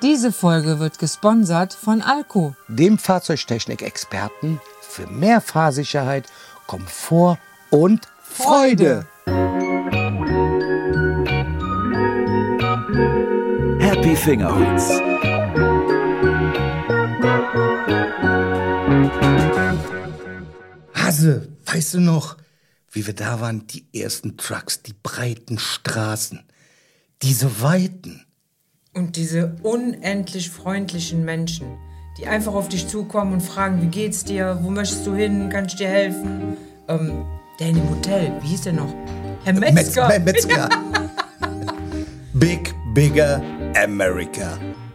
Diese Folge wird gesponsert von Alco, dem Fahrzeugtechnik-Experten für mehr Fahrsicherheit, Komfort und Freude. Happy Fingerhoots. Hase, weißt du noch, wie wir da waren? Die ersten Trucks, die breiten Straßen, diese Weiten. und diese unendlich freundlichen Menschen, die einfach auf dich zukommen und fragen, wie geht's dir, wo möchtest du hin, kann ich dir helfen? Der in dem Hotel, wie hieß der noch? Herr Metzger. Metzger. Big, bigger America.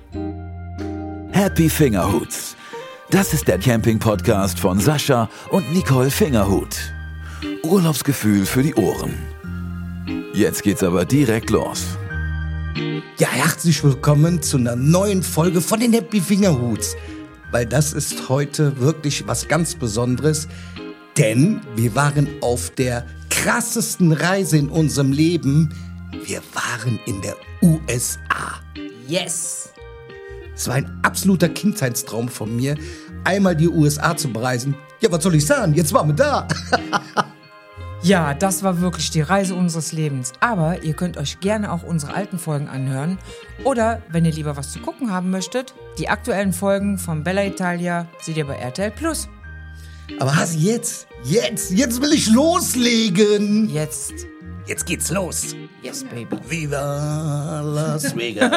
Happy Fingerhoots. Das ist der Camping-Podcast von Sascha und Nicole Fingerhut. Urlaubsgefühl für die Ohren. Jetzt geht's aber direkt los. Ja, herzlich willkommen zu einer neuen Folge von den Happy Fingerhoots. Weil das ist heute wirklich was ganz Besonderes. Denn wir waren auf der krassesten Reise in unserem Leben. Wir waren in der USA. Yes! Es war ein absoluter Kindheitstraum von mir, einmal die USA zu bereisen. Ja, was soll ich sagen? Jetzt waren wir da. Ja, das war wirklich die Reise unseres Lebens. Aber ihr könnt euch gerne auch unsere alten Folgen anhören. Oder, wenn ihr lieber was zu gucken haben möchtet, die aktuellen Folgen von Bella Italia seht ihr bei RTL+. Aber Hase, jetzt will ich loslegen. Jetzt geht's los. Yes, baby. Viva Las Vegas.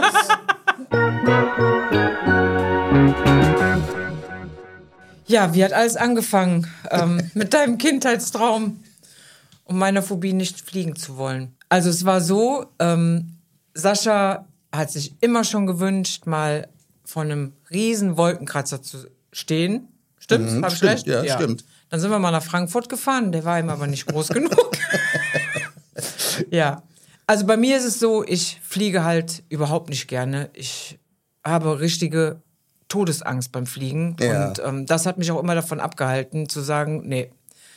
Ja, wie hat alles angefangen? Mit deinem Kindheitstraum und meiner Phobie, nicht fliegen zu wollen. Also es war so, Sascha hat sich immer schon gewünscht, mal vor einem riesen Wolkenkratzer zu stehen. Stimmt's? Hab ich recht? Ja, stimmt. Dann sind wir mal nach Frankfurt gefahren, der war ihm aber nicht groß genug. Ja, also bei mir ist es so, ich fliege halt überhaupt nicht gerne. Ich habe richtige Todesangst beim Fliegen. Ja. Und das hat mich auch immer davon abgehalten, zu sagen, nee,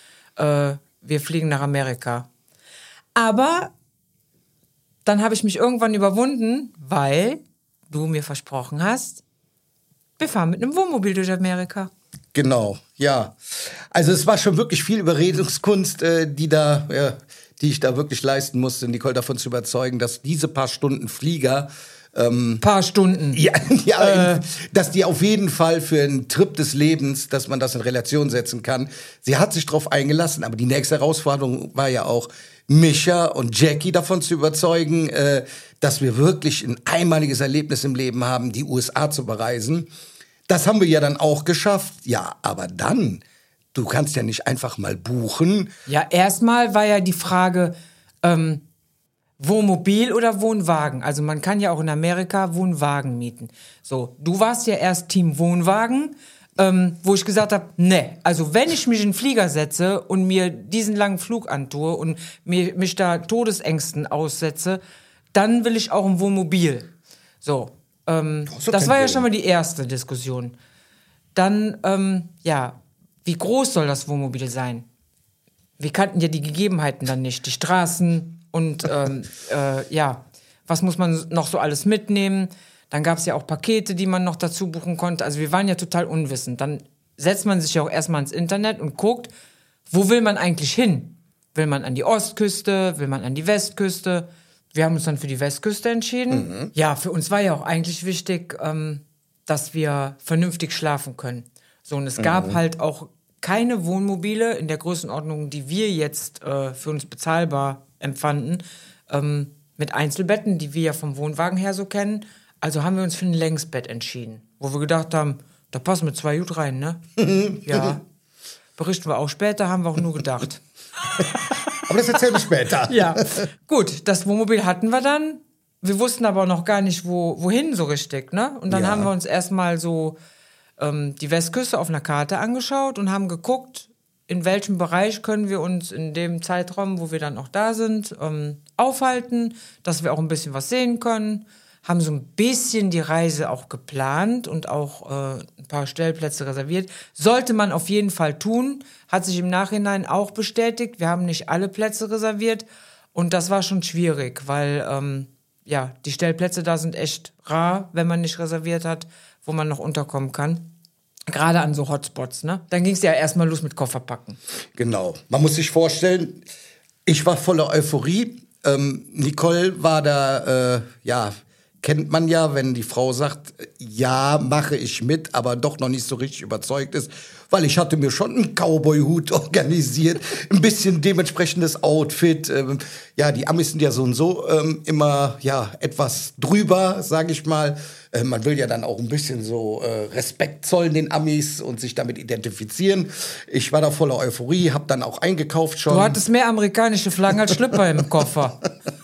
wir fliegen nach Amerika. Aber dann habe ich mich irgendwann überwunden, weil du mir versprochen hast, wir fahren mit einem Wohnmobil durch Amerika. Genau, ja. Also es war schon wirklich viel Überredungskunst, die ich da wirklich leisten musste, Nicole davon zu überzeugen, dass diese paar Stunden Flieger Paar Stunden. Ja, dass die auf jeden Fall für einen Trip des Lebens, dass man das in Relation setzen kann. Sie hat sich drauf eingelassen, aber die nächste Herausforderung war ja auch, Micha und Jackie davon zu überzeugen, dass wir wirklich ein einmaliges Erlebnis im Leben haben, die USA zu bereisen. Das haben wir ja dann auch geschafft. Ja, aber dann, du kannst ja nicht einfach mal buchen. Ja, erstmal war ja die Frage, Wohnmobil oder Wohnwagen. Also man kann ja auch in Amerika Wohnwagen mieten. So, du warst ja erst Team Wohnwagen, wo ich gesagt habe, ne, also wenn ich mich in den Flieger setze und mir diesen langen Flug antue und mich da Todesängsten aussetze, dann will ich auch ein Wohnmobil. So, das war ja schon mal die erste Diskussion. Dann, wie groß soll das Wohnmobil sein? Wir kannten ja die Gegebenheiten dann nicht, die Straßen. Und was muss man noch so alles mitnehmen? Dann gab es ja auch Pakete, die man noch dazu buchen konnte. Also wir waren ja total unwissend. Dann setzt man sich ja auch erstmal ins Internet und guckt, wo will man eigentlich hin? Will man an die Ostküste? Will man an die Westküste? Wir haben uns dann für die Westküste entschieden. Mhm. Ja, für uns war ja auch eigentlich wichtig, dass wir vernünftig schlafen können. So, und es gab halt auch keine Wohnmobile in der Größenordnung, die wir jetzt für uns bezahlbar empfanden, mit Einzelbetten, die wir ja vom Wohnwagen her so kennen. Also haben wir uns für ein Längsbett entschieden, wo wir gedacht haben, da passen wir 2 gut rein, ne? Ja, berichten wir auch später, haben wir auch nur gedacht. Aber das erzählen wir später. Ja, gut, das Wohnmobil hatten wir dann. Wir wussten aber noch gar nicht, wohin so richtig, ne? Und dann haben wir uns erstmal so die Westküste auf einer Karte angeschaut und haben geguckt, in welchem Bereich können wir uns in dem Zeitraum, wo wir dann auch da sind, aufhalten, dass wir auch ein bisschen was sehen können. Haben so ein bisschen die Reise auch geplant und auch ein paar Stellplätze reserviert. Sollte man auf jeden Fall tun, hat sich im Nachhinein auch bestätigt. Wir haben nicht alle Plätze reserviert und das war schon schwierig, weil die Stellplätze da sind echt rar, wenn man nicht reserviert hat, wo man noch unterkommen kann. Gerade an so Hotspots, ne? Dann ging es ja erstmal los mit Kofferpacken. Genau. Man muss sich vorstellen, ich war voller Euphorie. Nicole war da, kennt man ja, wenn die Frau sagt, ja, mache ich mit, aber doch noch nicht so richtig überzeugt ist, weil ich hatte mir schon einen Cowboy-Hut organisiert, ein bisschen dementsprechendes Outfit. Die Amis sind ja so und so immer etwas drüber, sage ich mal. Man will ja dann auch ein bisschen so Respekt zollen den Amis und sich damit identifizieren. Ich war da voller Euphorie, habe dann auch eingekauft schon. Du hattest mehr amerikanische Flaggen als Schlüpper im Koffer.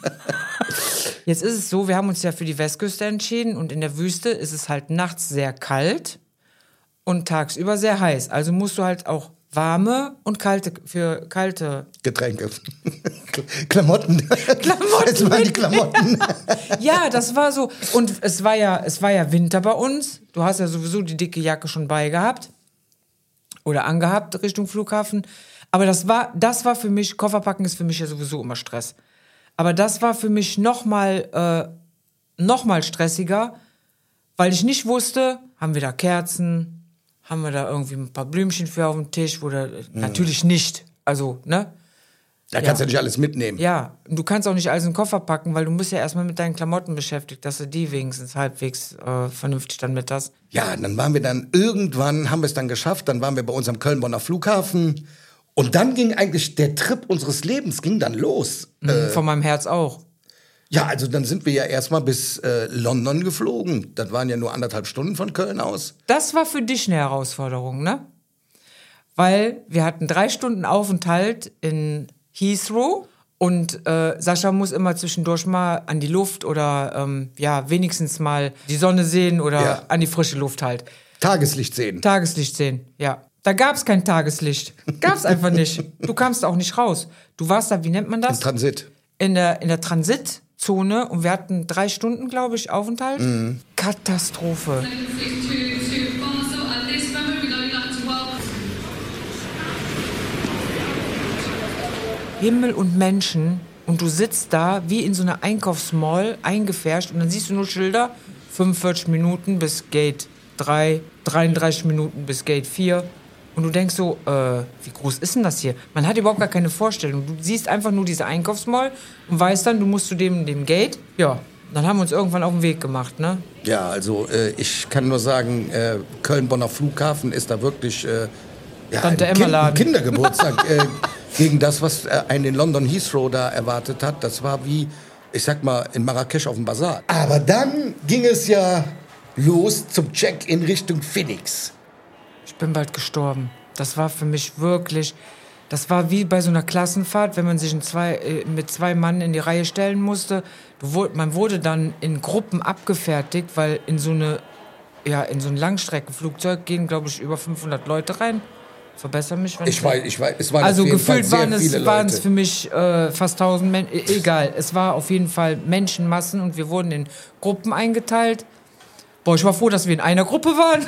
Jetzt ist es so, wir haben uns ja für die Westküste entschieden und in der Wüste ist es halt nachts sehr kalt und tagsüber sehr heiß. Also musst du halt auch warme und kalte Getränke. Klamotten. Klamotten. waren die Klamotten. Ja, das war so. Und es war ja Winter bei uns. Du hast ja sowieso die dicke Jacke schon beigehabt. Oder angehabt Richtung Flughafen. Aber das war für mich, Kofferpacken ist für mich ja sowieso immer Stress. Aber das war für mich noch mal stressiger, weil ich nicht wusste, haben wir da Kerzen, haben wir da irgendwie ein paar Blümchen für auf dem Tisch, natürlich nicht. Also, ne? Da kannst du nicht alles mitnehmen. Ja, und du kannst auch nicht alles in den Koffer packen, weil du musst ja erstmal mit deinen Klamotten beschäftigt, dass du die wenigstens halbwegs vernünftig dann mit hast. Ja, dann haben wir es dann geschafft, dann waren wir bei unserem Köln-Bonner Flughafen. Und dann ging eigentlich der Trip unseres Lebens dann los. Von meinem Herz auch. Ja, also dann sind wir ja erstmal bis London geflogen. Das waren ja nur 1,5 Stunden von Köln aus. Das war für dich eine Herausforderung, ne? Weil wir hatten 3 Stunden Aufenthalt in Heathrow und Sascha muss immer zwischendurch mal an die Luft oder wenigstens mal die Sonne sehen oder an die frische Luft halt. Tageslicht sehen, ja. Da gab's kein Tageslicht. Gab's einfach nicht. Du kamst auch nicht raus. Du warst da, wie nennt man das? Im Transit. In der Transitzone und wir hatten 3 Stunden, glaube ich, Aufenthalt. Katastrophe. Himmel und Menschen und du sitzt da wie in so einer Einkaufsmall eingefärscht und dann siehst du nur Schilder, 45 Minuten bis Gate 3, 33 Minuten bis Gate 4 und du denkst so, wie groß ist denn das hier? Man hat überhaupt gar keine Vorstellung. Du siehst einfach nur diese Einkaufsmall und weißt dann, du musst zu dem Gate. Ja, dann haben wir uns irgendwann auf den Weg gemacht, ne? Ja, also ich kann nur sagen, Köln-Bonner Flughafen ist da wirklich ein Kindergeburtstag gegen das, was einen in London Heathrow da erwartet hat. Das war wie, ich sag mal, in Marrakesch auf dem Bazar. Aber dann ging es ja los zum Check-in Richtung Phoenix. Ich bin bald gestorben. Das war für mich wirklich, das war wie bei so einer Klassenfahrt, wenn man sich mit 2 Mann in die Reihe stellen musste. Man wurde dann in Gruppen abgefertigt, weil in so ein Langstreckenflugzeug gehen, glaube ich, über 500 Leute rein. Verbessere mich, wenn ich weiß, es waren also auf jeden gefühlt Fall sehr viele waren es Leute. für mich fast 1000 Menschen. Egal, es war auf jeden Fall Menschenmassen und wir wurden in Gruppen eingeteilt. Boah, ich war froh, dass wir in einer Gruppe waren.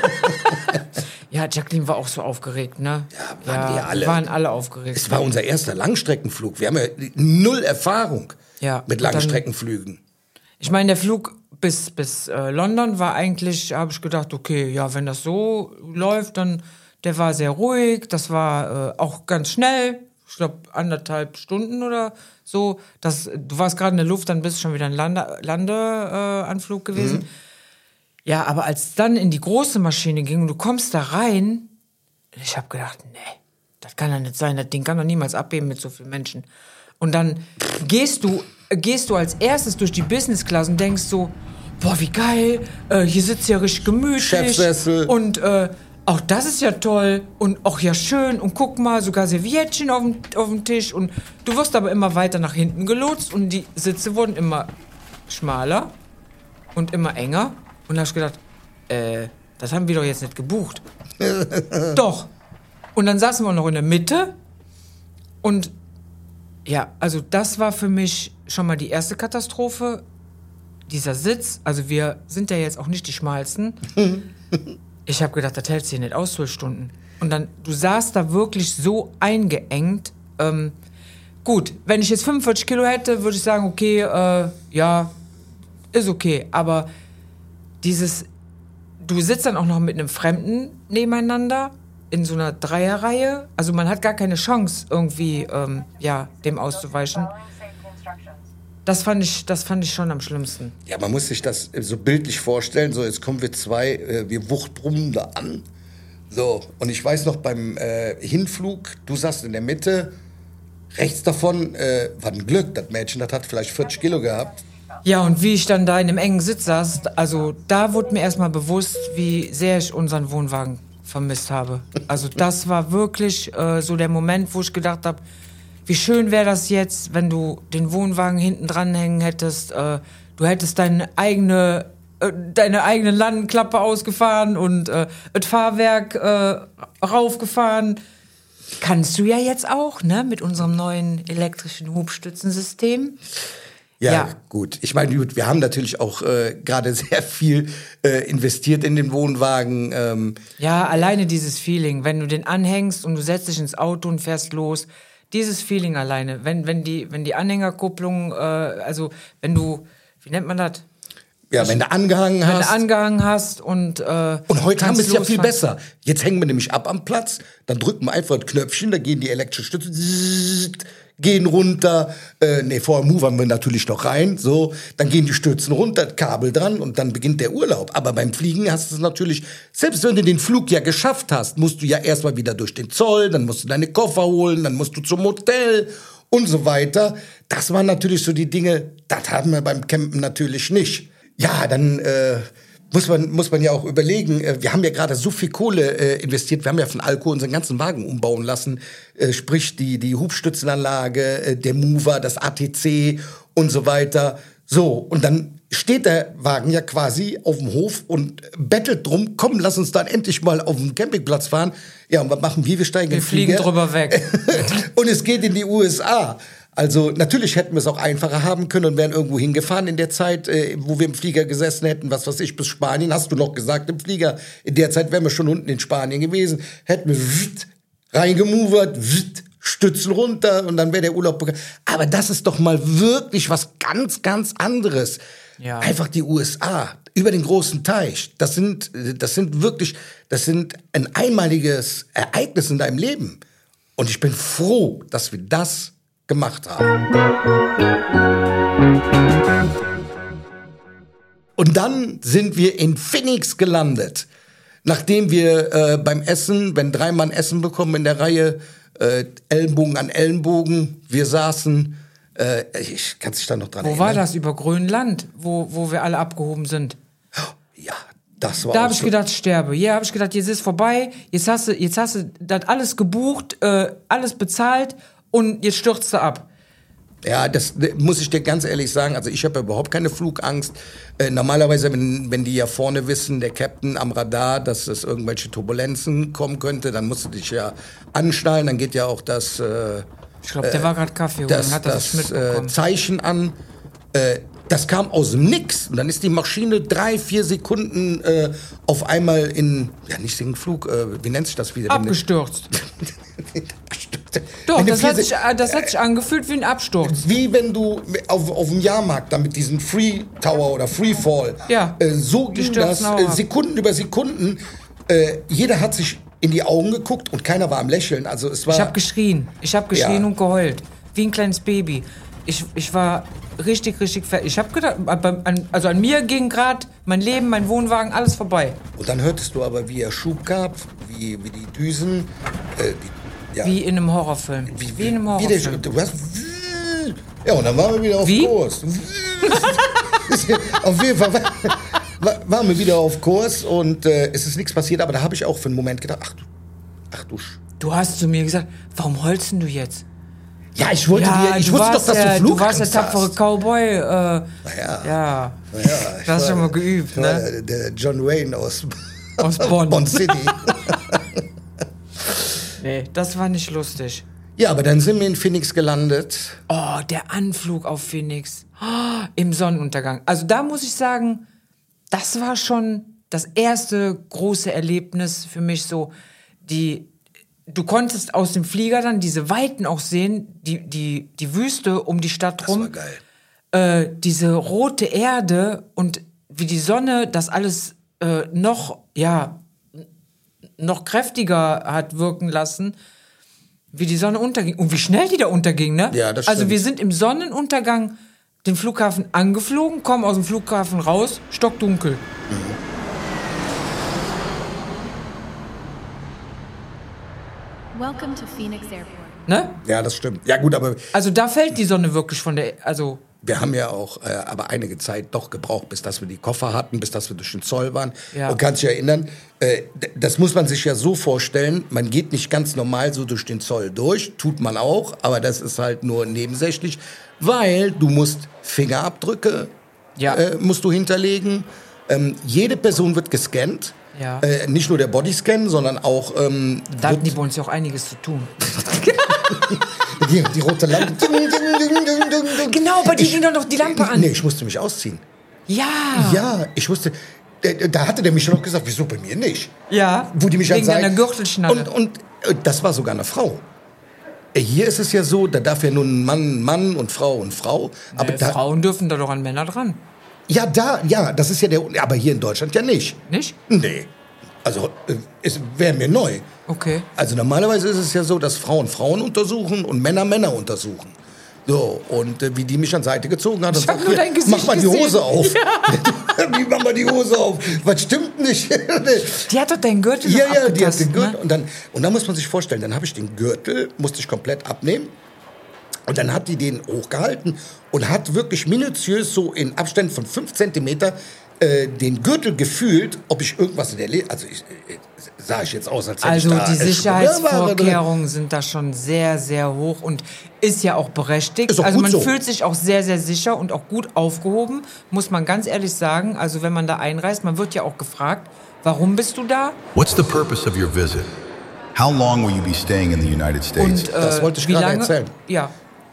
Ja, Jacqueline war auch so aufgeregt, ne? Ja, waren wir alle. Wir waren alle aufgeregt. Es war unser erster Langstreckenflug. Wir haben ja 0 Erfahrung mit Langstreckenflügen. Ich meine, der Flug bis London war eigentlich, habe ich gedacht, okay, ja, wenn das so läuft, dann, der war sehr ruhig, das war auch ganz schnell, ich glaube 1,5 Stunden oder so. Du warst gerade in der Luft, dann bist du schon wieder ein Landeanflug gewesen. Ja, aber als es dann in die große Maschine ging und du kommst da rein, ich habe gedacht, nee, das kann ja nicht sein, das Ding kann doch niemals abheben mit so vielen Menschen. Und dann gehst du als erstes durch die Business Class und denkst so, boah, wie geil, hier sitzt ja richtig gemütlich. Chefsessel. Und auch das ist ja toll und auch ja schön und guck mal, sogar Serviettchen auf dem Tisch und du wirst aber immer weiter nach hinten gelotst und die Sitze wurden immer schmaler und immer enger. Und da hab ich gedacht, das haben wir doch jetzt nicht gebucht. Doch. Und dann saßen wir noch in der Mitte. Und ja, also das war für mich schon mal die erste Katastrophe. Dieser Sitz, also wir sind ja jetzt auch nicht die schmalsten. Ich habe gedacht, das hältst du hier nicht aus, 12 Stunden. Und dann, du saßt da wirklich so eingeengt. Gut, wenn ich jetzt 45 Kilo hätte, würde ich sagen, okay, ja, ist okay. Aber du sitzt dann auch noch mit einem Fremden nebeneinander in so einer Dreierreihe. Also man hat gar keine Chance, irgendwie, dem auszuweichen. Das fand ich schon am schlimmsten. Ja, man muss sich das so bildlich vorstellen. So, jetzt kommen wir wir wuchtbrummen da an. So, und ich weiß noch beim Hinflug, du saßt in der Mitte, rechts davon war ein Glück. Das Mädchen, das hat vielleicht 40 Kilo gehabt. Ja, und wie ich dann da in dem engen Sitz saß, also da wurde mir erstmal bewusst, wie sehr ich unseren Wohnwagen vermisst habe. Also das war wirklich so der Moment, wo ich gedacht habe, wie schön wäre das jetzt, wenn du den Wohnwagen hinten dranhängen hättest. Du hättest deine eigene Landenklappe ausgefahren und das Fahrwerk raufgefahren. Kannst du ja jetzt auch, ne, mit unserem neuen elektrischen Hubstützensystem. Ja, gut. Ich meine, wir haben natürlich auch gerade sehr viel investiert in den Wohnwagen. Ja, alleine dieses Feeling, wenn du den anhängst und du setzt dich ins Auto und fährst los. Dieses Feeling alleine, wenn die Anhängerkupplung, wenn du, wie nennt man das? Ja, wenn du angehangen hast. Und heute haben wir es ja viel besser. Jetzt hängen wir nämlich ab am Platz, dann drücken wir einfach ein Knöpfchen, da gehen die elektrischen Stützen, gehen runter. Vorher movern wir natürlich noch rein, so. Dann gehen die Stützen runter, Kabel dran und dann beginnt der Urlaub. Aber beim Fliegen hast du es natürlich, selbst wenn du den Flug ja geschafft hast, musst du ja erstmal wieder durch den Zoll, dann musst du deine Koffer holen, dann musst du zum Hotel und so weiter. Das waren natürlich so die Dinge, das haben wir beim Campen natürlich nicht. Ja, dann muss man ja auch überlegen, wir haben ja gerade so viel Kohle investiert, wir haben ja von Alco unseren ganzen Wagen umbauen lassen, sprich die Hubstützenanlage, der Mover, das ATC und so weiter. So, und dann steht der Wagen ja quasi auf dem Hof und bettelt drum, komm, lass uns dann endlich mal auf den Campingplatz fahren. Ja, und was machen wir? Wir steigen in den Flieger. Wir fliegen drüber weg. Und es geht in die USA. Also natürlich hätten wir es auch einfacher haben können und wären irgendwo hingefahren in der Zeit, wo wir im Flieger gesessen hätten, was weiß ich, bis Spanien, hast du noch gesagt, im Flieger. In der Zeit wären wir schon unten in Spanien gewesen, hätten wir reingemovert, Stützen runter und dann wäre der Urlaub begangen. Aber das ist doch mal wirklich was ganz, ganz anderes. Ja. Einfach die USA, über den großen Teich. Das sind ein einmaliges Ereignis in deinem Leben. Und ich bin froh, dass wir das gemacht haben. Und dann sind wir in Phoenix gelandet. Nachdem wir beim Essen, wenn 3 Mann Essen bekommen in der Reihe, Ellenbogen an Ellenbogen, wir saßen, ich kann sich da noch dran erinnern. Wo war das? Über Grönland, wo wir alle abgehoben sind? Ja, das war da habe ich gedacht, sterbe. Ja, habe ich gedacht, jetzt ist vorbei, jetzt hast du das alles gebucht, alles bezahlt und jetzt stürzt du ab. Ja, das muss ich dir ganz ehrlich sagen. Also ich habe ja überhaupt keine Flugangst. Normalerweise, wenn die ja vorne wissen, der Captain am Radar, dass es irgendwelche Turbulenzen kommen könnte, dann musst du dich ja anschnallen. Dann geht ja auch das ich glaube, der war gerade Kaffee holen, hat das mitbekommen. Zeichen an. Das kam aus dem Nix. Und dann ist die Maschine 3-4 Sekunden auf einmal nicht in Flug, wie nennt sich das wieder? Abgestürzt. Doch, das hat sich angefühlt wie ein Absturz. Wie wenn du auf dem Jahrmarkt dann mit diesem Free Tower oder Free Fall. Ja. So ging das Sekunden über Sekunden. Jeder hat sich in die Augen geguckt und keiner war am Lächeln. Also es war. Ich habe geschrien und geheult. Wie ein kleines Baby. Ich war richtig fertig. Ich habe gedacht, an mir ging gerade mein Leben, mein Wohnwagen, alles vorbei. Und dann hörtest du aber, wie er Schub gab, wie die Düsen. Wie in einem Horrorfilm. Wie in einem Horrorfilm. Ja, und dann waren wir wieder auf Kurs. Auf jeden Fall waren wir wieder auf Kurs und es ist nichts passiert. Aber da habe ich auch für einen Moment gedacht, ach du. Du hast zu mir gesagt, warum heulst du jetzt? Ja, ich wusste doch, dass du Flugangst Du warst der tapfere Cowboy. Ja. Das hast du schon mal geübt, ne? Der John Wayne aus Bonn. Bonn City. Nee, das war nicht lustig. Ja, aber dann sind wir in Phoenix gelandet. Oh, der Anflug auf Phoenix. Oh, im Sonnenuntergang. Also da muss ich sagen, das war schon das erste große Erlebnis für mich so. Du konntest aus dem Flieger dann diese Weiten auch sehen, die Wüste um die Stadt rum. Das war diese rote Erde und wie die Sonne das alles noch kräftiger hat wirken lassen, wie die Sonne unterging und wie schnell die da unterging, ne? Ja, das Also stimmt. wir sind im Sonnenuntergang den Flughafen angeflogen, kommen aus dem Flughafen raus, stockdunkel. Welcome to Phoenix Airport. Ne? Ja, das stimmt. Ja gut, aber Also da fällt die Sonne wirklich von der, also wir haben ja auch aber einige Zeit doch gebraucht, bis dass wir die Koffer hatten, bis dass wir durch den Zoll waren. Ja. Und kannst dich erinnern, das muss man sich ja so vorstellen, man geht nicht ganz normal so durch den Zoll durch, tut man auch, aber das ist halt nur nebensächlich, weil du musst Fingerabdrücke musst du hinterlegen. Jede Person wird gescannt. Ja. Nicht nur der Bodyscan, sondern auch da hatten die bei uns ja auch einiges zu tun. die rote Lampe. Genau, bei dir ging doch noch die Lampe an. Nee, ich musste mich ausziehen. Ja. Ja, ich wusste, da hatte der mich schon noch gesagt, wieso bei mir nicht? Ja, Wo die mich wegen anzeigt. deiner Gürtelschnalle. Und das war sogar eine Frau. Hier ist es ja so, da darf ja nur ein Mann und Frau und Frau. Aber da, Frauen dürfen da doch an Männer dran. ja, das ist ja aber hier in Deutschland ja nicht. Nicht? Nee. Also, es wäre mir neu. Okay. Also normalerweise ist es ja so, dass Frauen Frauen untersuchen und Männer Männer untersuchen. So, und wie die mich an Seite gezogen hat und Ich hab nur dein Gesicht mach mal die gesehen. Hose auf. Wie mach mal die Hose auf? Was stimmt nicht? Die hat doch deinen Gürtel Ja, noch ja, die hat den abgetastet, Gürtel. ne? Und dann muss man sich vorstellen, dann habe ich den Gürtel, musste ich komplett abnehmen. Und dann hat die den hochgehalten und hat wirklich minutiös so in Abständen von 5 Zentimeter den Gürtel gefühlt, ob ich irgendwas in der also sah ich jetzt aus, als hätte Also ich da die Schwimmerware drin. Sicherheitsvorkehrungen sind da schon sehr, sehr hoch und ist ja auch berechtigt. Ist auch Also gut man so. fühlt sich auch sehr, sehr sicher und auch gut aufgehoben, muss man ganz ehrlich sagen. Also wenn man da einreist, man wird ja auch gefragt, warum bist du da? What's the purpose of your visit? How long will you be staying in the United States? Und Das wollte ich wie gerade lange? erzählen. Ja.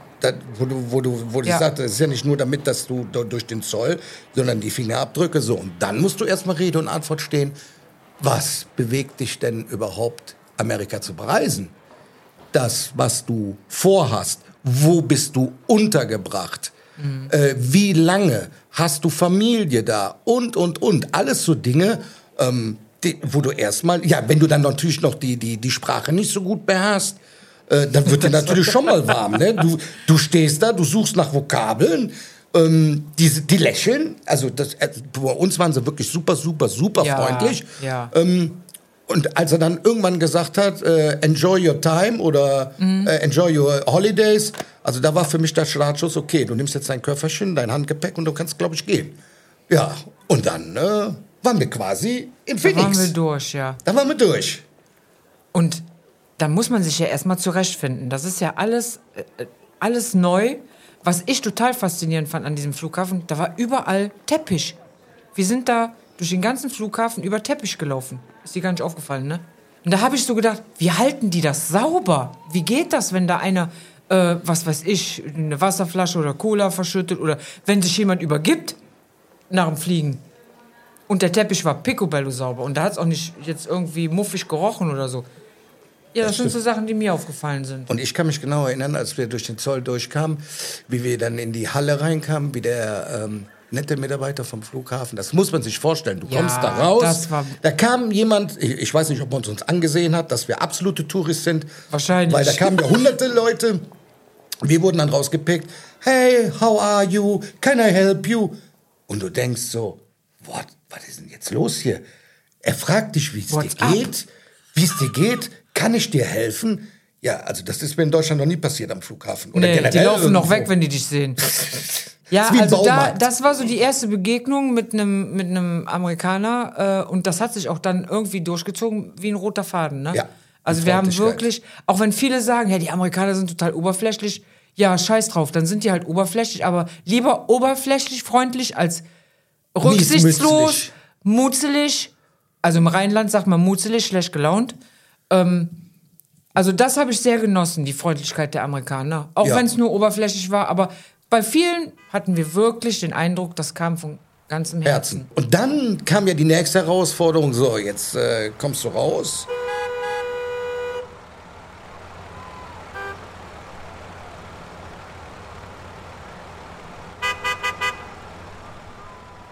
Wo du Ja. sagst, es ist ja nicht nur damit, dass du durch den Zoll, sondern die Fingerabdrücke so. Und dann musst du erstmal Rede und Antwort stehen. Was bewegt dich denn überhaupt, Amerika zu bereisen? Das, was du vorhast, wo bist du untergebracht? Wie lange hast du Familie da? Und. Alles so Dinge, wo du erstmal, wenn du dann natürlich noch die Sprache nicht so gut beherrst, dann wird dir natürlich schon mal warm. Ne? Du stehst da, du suchst nach Vokabeln, die lächeln. Also bei uns waren sie wirklich super, super, super Ja, freundlich. ja. Und als er dann irgendwann gesagt hat, enjoy your time oder enjoy your holidays, also da war für mich der Startschuss, okay, du nimmst jetzt dein Köfferchen, dein Handgepäck und du kannst, glaube ich, gehen. Ja, und dann waren wir quasi in Phoenix. Da waren wir durch, ja. Da waren wir durch. Und da muss man sich ja erstmal zurechtfinden. Das ist ja alles neu. Was ich total faszinierend fand an diesem Flughafen, da war überall Teppich. Wir sind da durch den ganzen Flughafen über Teppich gelaufen. Ist dir gar nicht aufgefallen, ne? Und da habe ich so gedacht, wie halten die das sauber? Wie geht das, wenn da einer, was weiß ich, eine Wasserflasche oder Cola verschüttet oder wenn sich jemand übergibt nach dem Fliegen? Und der Teppich war picobello sauber und da hat es auch nicht jetzt irgendwie muffig gerochen oder so. Ja, das sind so Sachen, die mir aufgefallen sind. Und ich kann mich genau erinnern, als wir durch den Zoll durchkamen, wie wir dann in die Halle reinkamen, wie der nette Mitarbeiter vom Flughafen, das muss man sich vorstellen, du Ja, kommst da raus, das war- da kam jemand, ich weiß nicht, ob man uns angesehen hat, dass wir absolute Touristen sind. Wahrscheinlich. Weil da kamen ja hunderte Leute, wir wurden dann rausgepickt, hey, how are you, can I help you? Und du denkst so, was ist denn jetzt los hier? Er fragt dich, wie es What's dir geht, wie es dir geht, kann ich dir helfen? Ja, also das ist mir in Deutschland noch nie passiert am Flughafen. Oder Nee, die generell laufen noch irgendwo. weg, wenn die dich sehen. Ja, ist wie ein also Baumarkt. das war so die erste Begegnung mit einem Amerikaner und das hat sich auch dann irgendwie durchgezogen wie ein roter Faden, ne? Ja, Also die wir haben Freundlichkeit. wirklich, auch wenn viele sagen, ja, die Amerikaner sind total oberflächlich, ja, scheiß drauf, dann sind die halt oberflächlich, aber lieber oberflächlich freundlich als rücksichtslos, mutzelig, also im Rheinland sagt man mutzelig, schlecht gelaunt. Also das habe ich sehr genossen, die Freundlichkeit der Amerikaner. Auch Ja. wenn es nur oberflächlich war, aber bei vielen hatten wir wirklich den Eindruck, das kam von ganzem Herzen. Herzen. Und dann kam ja die nächste Herausforderung, so, jetzt kommst du raus.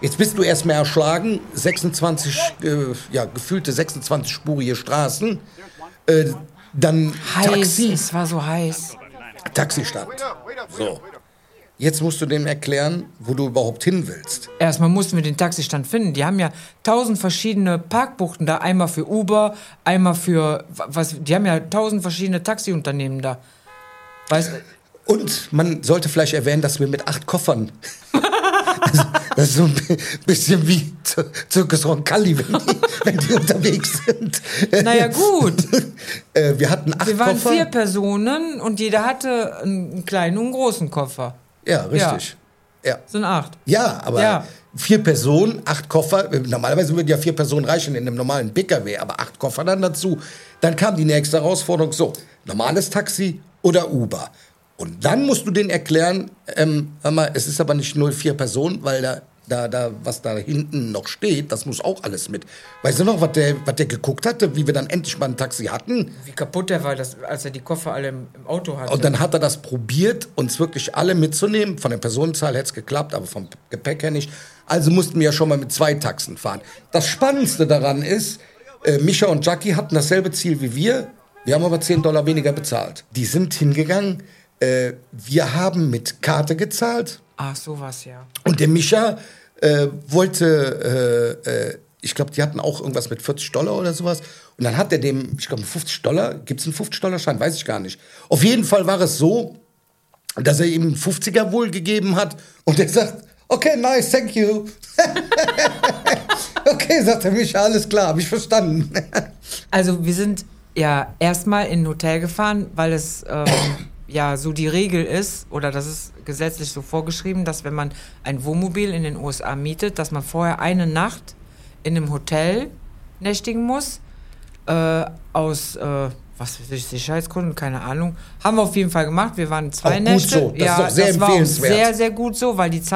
Jetzt bist du erstmal erschlagen, 26, gefühlte 26-spurige Straßen, dann Heiß, Taxi, es war so heiß. Taxistand. So. Jetzt musst du dem erklären, wo du überhaupt hin willst. Erstmal mussten wir den Taxistand finden. Die haben ja 1000 verschiedene Parkbuchten da. Einmal für Uber, einmal für... Die haben ja 1000 verschiedene Taxiunternehmen da. Weißt du? Und man sollte vielleicht erwähnen, dass wir mit 8 Koffern... das ist so ein bisschen wie Circus Roncalli, wenn die unterwegs sind. Naja, gut. Wir hatten 8 Koffer. Wir waren 4 Personen und jeder hatte einen kleinen und einen großen Koffer. Ja, richtig. Ja. Sind 8. Ja, aber 4 Personen, 8 Koffer. Normalerweise würden ja 4 Personen reichen in einem normalen PKW, aber 8 Koffer dann dazu. Dann kam die nächste Herausforderung, so, normales Taxi oder Uber. Und dann musst du denen erklären, hör mal, es ist aber nicht 04 Personen, weil was da hinten noch steht, das muss auch alles mit. Weißt du noch, was der geguckt hatte, wie wir dann endlich mal ein Taxi hatten? Wie kaputt der war, als er die Koffer alle im Auto hatte. Und dann hat er das probiert, uns wirklich alle mitzunehmen. Von der Personenzahl hätte es geklappt, aber vom Gepäck her nicht. Also mussten wir ja schon mal mit 2 Taxen fahren. Das Spannendste daran ist, Micha und Jackie hatten dasselbe Ziel wie wir. Wir haben aber $10 weniger bezahlt. Die sind hingegangen. Wir haben mit Karte gezahlt. Ach, sowas, ja. Und der Micha wollte, ich glaube, die hatten auch irgendwas mit $40 oder sowas. Und dann hat er dem, ich glaube, $50, gibt es einen $50-Schein? Weiß ich gar nicht. Auf jeden Fall war es so, dass er ihm einen 50er wohl gegeben hat. Und er sagt, okay, nice, thank you. Okay, sagt der Micha, alles klar, habe ich verstanden. Also wir sind ja erstmal in ein Hotel gefahren, weil es... ja, so die Regel ist, oder das ist gesetzlich so vorgeschrieben, dass wenn man ein Wohnmobil in den USA mietet, dass man vorher eine Nacht in einem Hotel nächtigen muss, aus, was weiß ich, Sicherheitsgründen, keine Ahnung. Haben wir auf jeden Fall gemacht, wir waren 2 Nächte. Gut so. Das ist doch sehr empfehlenswert. War auch sehr, sehr gut so, weil die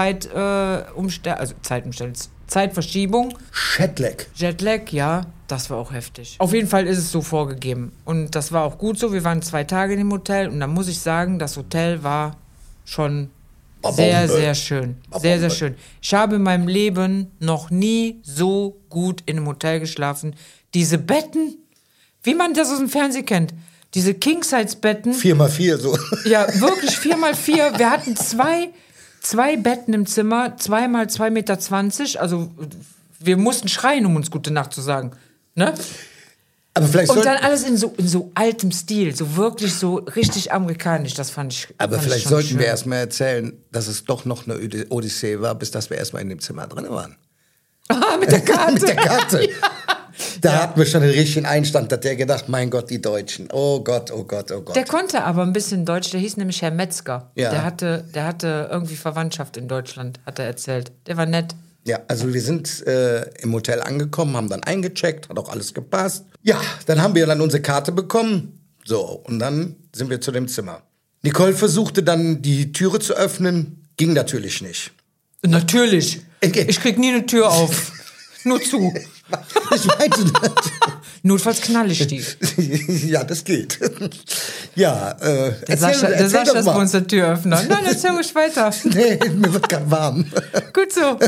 Zeitverschiebung. Jetlag, ja, das war auch heftig. Auf jeden Fall ist es so vorgegeben. Und das war auch gut so. Wir waren 2 Tage in dem Hotel und da muss ich sagen, das Hotel war schon sehr, sehr schön. Sehr, sehr schön. Ich habe in meinem Leben noch nie so gut in einem Hotel geschlafen. Diese Betten, wie man das aus dem Fernsehen kennt. Diese King-Size-Betten. 4x4 so. Ja, wirklich 4x4. Wir hatten zwei Betten im Zimmer, 2x2,20 Meter. Also wir mussten schreien, um uns gute Nacht zu sagen. Ne? Aber vielleicht und dann alles in so altem Stil, so wirklich so richtig amerikanisch, das fand ich. Aber vielleicht sollten wir erstmal erzählen, dass es doch noch eine Odyssee war, bis dass wir erstmal in dem Zimmer drin waren. Ah, mit der Karte. Mit der Karte. Ja. Da hatten wir schon einen richtigen Einstand, hat der gedacht, mein Gott, die Deutschen. Oh Gott, oh Gott, oh Gott. Der konnte aber ein bisschen Deutsch, der hieß nämlich Herr Metzger. Ja. Der hatte irgendwie Verwandtschaft in Deutschland, hat er erzählt. Der war nett. Ja, also wir sind im Hotel angekommen, haben dann eingecheckt, hat auch alles gepasst. Ja, dann haben wir dann unsere Karte bekommen. So, und dann sind wir zu dem Zimmer. Nicole versuchte dann, die Türe zu öffnen, ging natürlich nicht. Natürlich. Ich krieg nie eine Tür auf. Nur zu. Ich meinte das. Notfalls knall ich die. Ja, das geht. Ja, der Sascha ist bei uns der Türöffner. Nein, erzähl ruhig weiter. Nee, mir wird gerade warm. Gut so.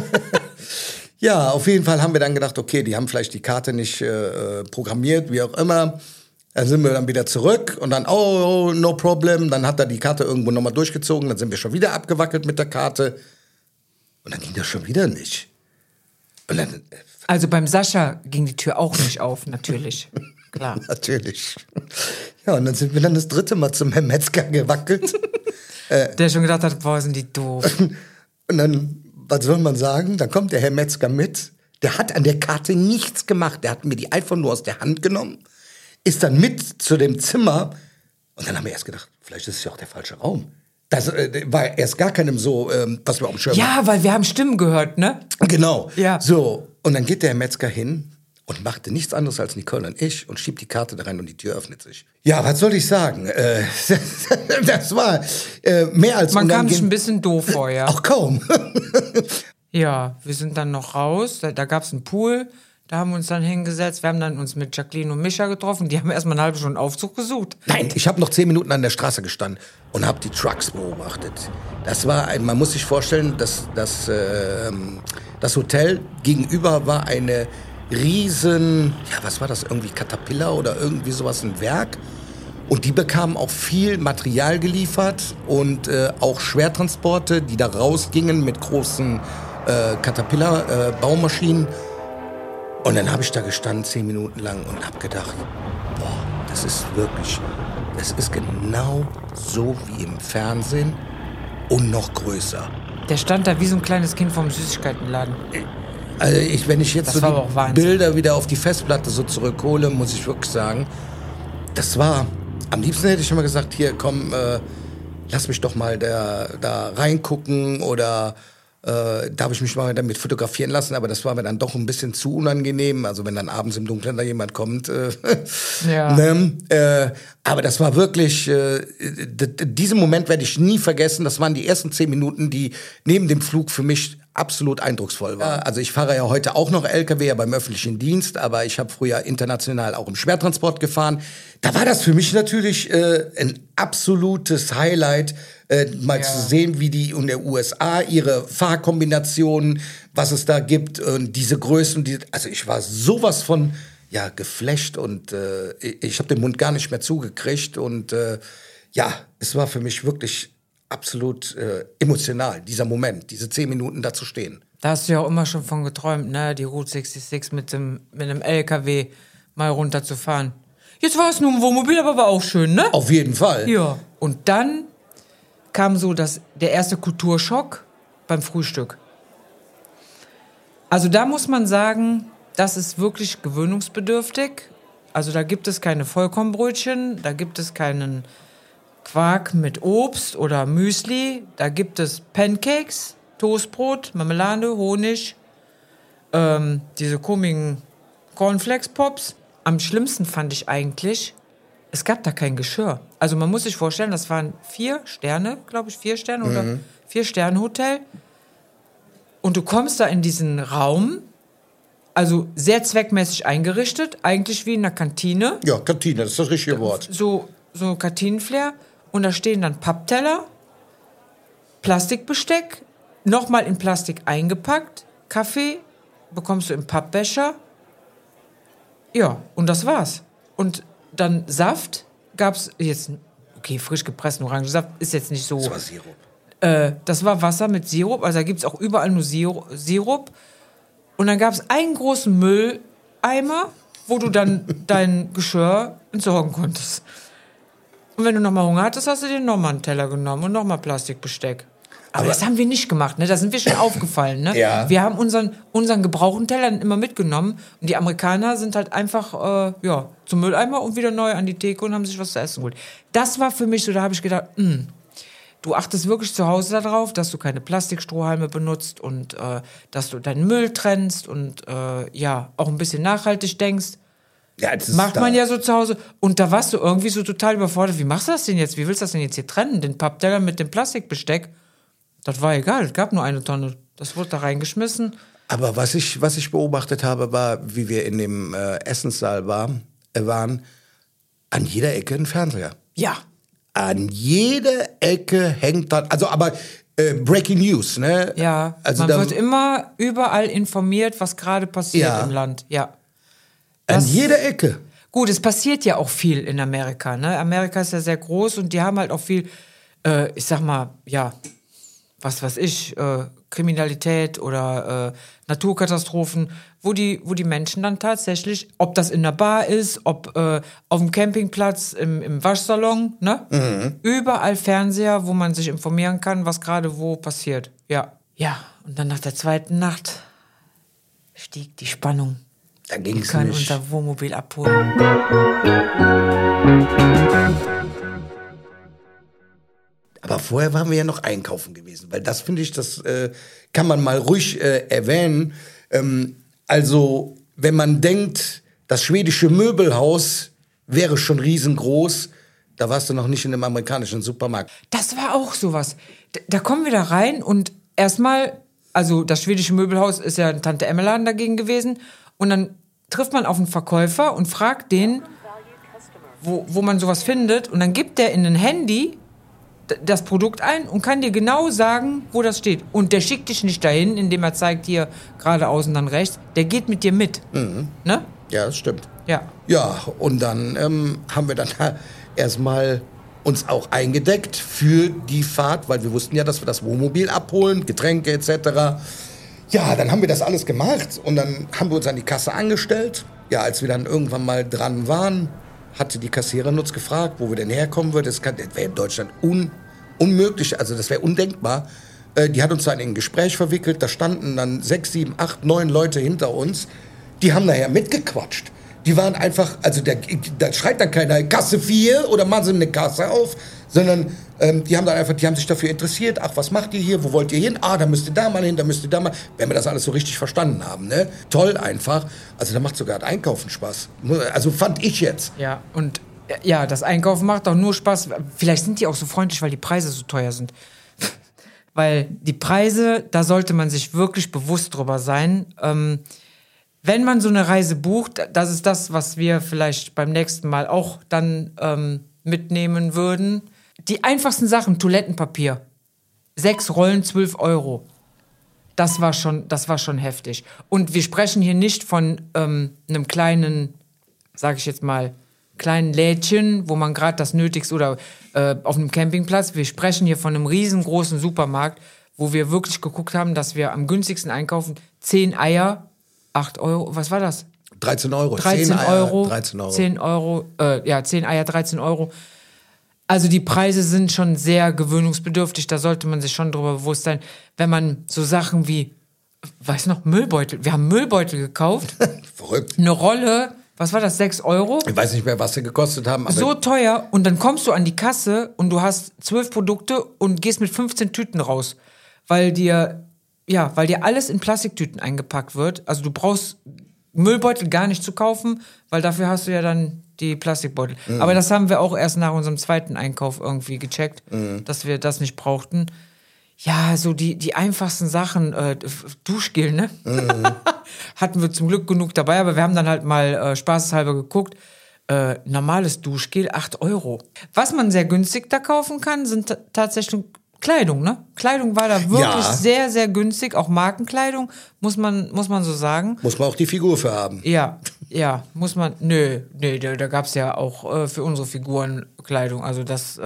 Ja, auf jeden Fall haben wir dann gedacht, okay, die haben vielleicht die Karte nicht programmiert, wie auch immer. Dann sind wir dann wieder zurück und dann, oh, no problem. Dann hat er die Karte irgendwo nochmal durchgezogen. Dann sind wir schon wieder abgewackelt mit der Karte. Und dann ging das schon wieder nicht. Und dann, also beim Sascha ging die Tür auch nicht auf, natürlich. Klar. Natürlich. Ja, und dann sind wir dann das 3. Mal zum Herrn Metzger gewackelt. Der schon gedacht hat, boah, sind die doof. Und dann, was soll man sagen? Dann kommt der Herr Metzger mit. Der hat an der Karte nichts gemacht. Der hat mir die einfach nur aus der Hand genommen, ist dann mit zu dem Zimmer. Und dann haben wir erst gedacht, vielleicht ist es ja auch der falsche Raum. Das war erst gar keinem so, was wir auf dem Schirm hatten. Ja, weil wir haben Stimmen gehört, ne? Genau. Ja. So, und dann geht der Herr Metzger hin und machte nichts anderes als Nicole und ich und schiebt die Karte da rein und die Tür öffnet sich. Ja, was soll ich sagen? Das war mehr als man kam sich ein bisschen doof vor, ja. Auch kaum. Ja, wir sind dann noch raus. Da gab es einen Pool. Da haben wir uns dann hingesetzt. Wir haben dann uns mit Jacqueline und Mischa getroffen. Die haben erstmal eine halbe Stunde Aufzug gesucht. Nein, ich habe noch 10 Minuten an der Straße gestanden und habe die Trucks beobachtet. Das war, man muss sich vorstellen, das Hotel gegenüber war eine riesen, was war das, irgendwie Caterpillar oder irgendwie sowas, ein Werk. Und die bekamen auch viel Material geliefert und auch Schwertransporte, die da rausgingen mit großen Caterpillar-Baumaschinen. Und dann habe ich da gestanden 10 Minuten lang und habe gedacht, das ist genau so wie im Fernsehen und noch größer. Der stand da wie so ein kleines Kind vorm Süßigkeitenladen. Also wenn ich jetzt das so die Bilder wieder auf die Festplatte so zurückhole, muss ich wirklich sagen, das war, am liebsten hätte ich immer gesagt, hier komm, lass mich doch mal da reingucken oder darf ich mich mal damit fotografieren lassen, aber das war mir dann doch ein bisschen zu unangenehm, also wenn dann abends im Dunkeln da jemand kommt. Ja. Ne? Aber das war wirklich, diesen Moment werde ich nie vergessen, das waren die ersten 10 Minuten, die neben dem Flug für mich absolut eindrucksvoll waren. Also ich fahre ja heute auch noch LKW, ja beim öffentlichen Dienst, aber ich habe früher international auch im Schwertransport gefahren. Da war das für mich natürlich ein absolutes Highlight, mal zu sehen, wie die in der USA ihre Fahrkombinationen, was es da gibt und diese Größen. Also ich war sowas von geflasht und ich habe den Mund gar nicht mehr zugekriegt und es war für mich wirklich absolut emotional, dieser Moment, diese 10 Minuten da zu stehen. Da hast du ja auch immer schon von geträumt, ne? Die Route 66 mit einem LKW mal runterzufahren. Jetzt war es nur ein Wohnmobil, aber war auch schön, ne? Auf jeden Fall. Ja. Und dann kam so der erste Kulturschock beim Frühstück. Also da muss man sagen, das ist wirklich gewöhnungsbedürftig. Also da gibt es keine Vollkornbrötchen, da gibt es keinen Quark mit Obst oder Müsli, da gibt es Pancakes, Toastbrot, Marmelade, Honig, diese komischen Cornflakes-Pops. Am schlimmsten fand ich eigentlich, es gab da kein Geschirr. Also man muss sich vorstellen, das waren 4 Sterne, glaube ich, 4 Sterne oder 4-Sterne-Hotel. Und du kommst da in diesen Raum, also sehr zweckmäßig eingerichtet, eigentlich wie in einer Kantine. Ja, Kantine, das ist das richtige Wort. So Kantinenflair. Und da stehen dann Pappteller, Plastikbesteck, nochmal in Plastik eingepackt, Kaffee bekommst du im Pappbecher. Ja, und das war's. Und dann Saft gab's jetzt, okay, frisch gepressten Orangensaft ist jetzt nicht so. Das war Sirup. Das war Wasser mit Sirup, also da gibt's auch überall nur Sirup. Und dann gab's einen großen Mülleimer, wo du dann dein Geschirr entsorgen konntest. Und wenn du nochmal Hunger hattest, hast du dir nochmal einen Teller genommen und nochmal Plastikbesteck. Aber das haben wir nicht gemacht, ne? Da sind wir schon aufgefallen, ne? Ja. Wir haben unseren gebrauchten Teller immer mitgenommen und die Amerikaner sind halt einfach zum Mülleimer und wieder neu an die Theke und haben sich was zu essen geholt. Das war für mich so, da habe ich gedacht, du achtest wirklich zu Hause darauf, dass du keine Plastikstrohhalme benutzt und dass du deinen Müll trennst und auch ein bisschen nachhaltig denkst. Ja, das macht man ja so zu Hause. Und da warst du irgendwie so total überfordert. Wie machst du das denn jetzt? Wie willst du das denn jetzt hier trennen? Den Pappteller mit dem Plastikbesteck? Das war egal. Es gab nur eine Tonne. Das wurde da reingeschmissen. Aber was ich beobachtet habe, war, wie wir in dem Essenssaal waren, an jeder Ecke ein Fernseher. Ja. An jeder Ecke hängt dann, also aber Breaking News, ne? Ja, also man wird immer überall informiert, was gerade passiert im Land. Ja. An jeder Ecke. Gut, es passiert ja auch viel in Amerika, ne? Amerika ist ja sehr groß und die haben halt auch viel, ich sag mal, was weiß ich, Kriminalität oder Naturkatastrophen, wo die Menschen dann tatsächlich, ob das in der Bar ist, ob auf dem Campingplatz, im Waschsalon, ne? Überall Fernseher, wo man sich informieren kann, was gerade wo passiert. Ja. Ja, und dann nach der zweiten Nacht stieg die Spannung. Da ging Wir es können nicht. unser Wohnmobil abholen. Aber vorher waren wir ja noch einkaufen gewesen, weil das finde ich, das kann man mal ruhig erwähnen. Also, wenn man denkt, das schwedische Möbelhaus wäre schon riesengroß, da warst du noch nicht in einem amerikanischen Supermarkt. Das war auch sowas. Da kommen wir da rein und erstmal, also das schwedische Möbelhaus ist ja ein Tante-Emme-Laden dagegen gewesen und dann trifft man auf einen Verkäufer und fragt den, wo man sowas findet. Und dann gibt der in ein Handy das Produkt ein und kann dir genau sagen, wo das steht. Und der schickt dich nicht dahin, indem er zeigt, hier geradeaus und dann rechts. Der geht mit dir mit. Ne? Ja, das stimmt. Ja. Ja, und dann haben wir dann erstmal uns auch eingedeckt für die Fahrt, weil wir wussten ja, dass wir das Wohnmobil abholen, Getränke etc. Ja, dann haben wir das alles gemacht und dann haben wir uns an die Kasse angestellt. Ja, als wir dann irgendwann mal dran waren, hatte die Kassiererin uns gefragt, wo wir denn herkommen würden. Das wäre in Deutschland unmöglich, also das wäre undenkbar. Die hat uns dann in ein Gespräch verwickelt, da standen dann 6, 7, 8, 9 Leute hinter uns. Die haben nachher mitgequatscht. Die waren einfach, also da schreit dann keiner Kasse 4 oder machen sie eine Kasse auf, sondern die haben sich dafür interessiert. Ach, was macht ihr hier? Wo wollt ihr hin? Ah, da müsst ihr da mal hin, da müsst ihr da mal. Wenn wir das alles so richtig verstanden haben, ne? Toll einfach. Also da macht sogar das Einkaufen Spaß. Also fand ich jetzt. Ja, und ja, das Einkaufen macht auch nur Spaß. Vielleicht sind die auch so freundlich, weil die Preise so teuer sind. Weil die Preise, da sollte man sich wirklich bewusst drüber sein. Wenn man so eine Reise bucht, das ist das, was wir vielleicht beim nächsten Mal auch dann mitnehmen würden. Die einfachsten Sachen, Toilettenpapier. 6 Rollen, 12 €. Das war schon heftig. Und wir sprechen hier nicht von einem kleinen, sag ich jetzt mal, kleinen Lädchen, wo man gerade das Nötigste oder auf einem Campingplatz. Wir sprechen hier von einem riesengroßen Supermarkt, wo wir wirklich geguckt haben, dass wir am günstigsten einkaufen. 10 Eier, 8 €. Was war das? 13 €. 13 €. 13 €. 10 €, 10 Eier, 13 €. Also die Preise sind schon sehr gewöhnungsbedürftig, da sollte man sich schon drüber bewusst sein. Wenn man so Sachen wie, weiß noch, Müllbeutel, wir haben Müllbeutel gekauft. Verrückt. Eine Rolle, was war das, 6 €? Ich weiß nicht mehr, was sie gekostet haben. Aber So teuer und dann kommst du an die Kasse und du hast 12 Produkte und gehst mit 15 Tüten raus, weil dir alles in Plastiktüten eingepackt wird. Also du brauchst Müllbeutel gar nicht zu kaufen, weil dafür hast du ja dann die Plastikbeutel. Aber das haben wir auch erst nach unserem zweiten Einkauf irgendwie gecheckt, dass wir das nicht brauchten. Ja, so die einfachsten Sachen, Duschgel, ne? Hatten wir zum Glück genug dabei, aber wir haben dann halt mal spaßeshalber geguckt. Normales Duschgel, 8 €. Was man sehr günstig da kaufen kann, sind tatsächlich Kleidung, ne? Kleidung war da wirklich sehr, sehr günstig, auch Markenkleidung, muss man so sagen. muss man auch die Figur für haben. Ja, muss man, da gab's ja auch für unsere Figuren Kleidung, also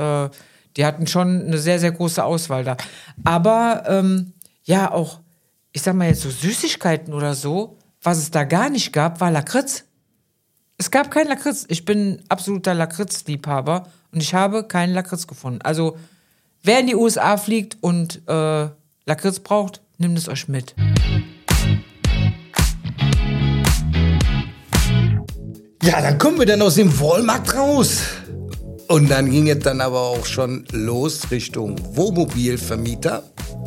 die hatten schon eine sehr, sehr große Auswahl da. Aber, auch, ich sag mal jetzt so Süßigkeiten oder so, was es da gar nicht gab, war Lakritz. Es gab keinen Lakritz. Ich bin absoluter Lakritz-Liebhaber und ich habe keinen Lakritz gefunden. Also, wer in die USA fliegt und Lakritz braucht, nimmt es euch mit. Ja, dann kommen wir dann aus dem Walmart raus. Und dann ging es dann aber auch schon los Richtung Wohnmobilvermieter.